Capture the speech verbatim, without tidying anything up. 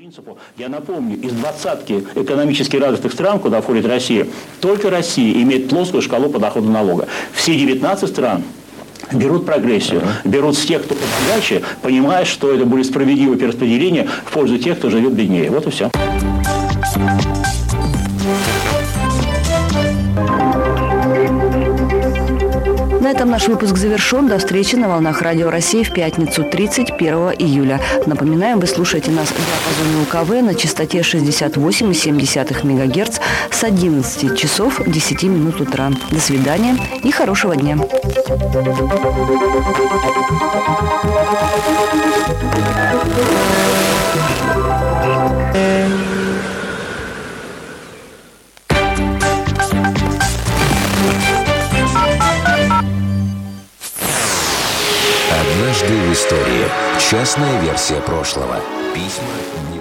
Я напомню, из двадцатки экономически развитых стран, куда входит Россия, только Россия имеет плоскую шкалу подоходного налога. Все девятнадцать стран берут прогрессию, берут с тех, кто побогаче, понимая, что это будет справедливое перераспределение в пользу тех, кто живет беднее. Вот и все. На этом наш выпуск завершен. До встречи на волнах Радио России в пятницу, тридцать первого июля. Напоминаем, вы слушаете нас в диапазоне УКВ на частоте шестьдесят восемь и семь десятых мегагерц с одиннадцати часов десяти минут утра. До свидания и хорошего дня. Однажды в истории. Частная версия прошлого. Письма.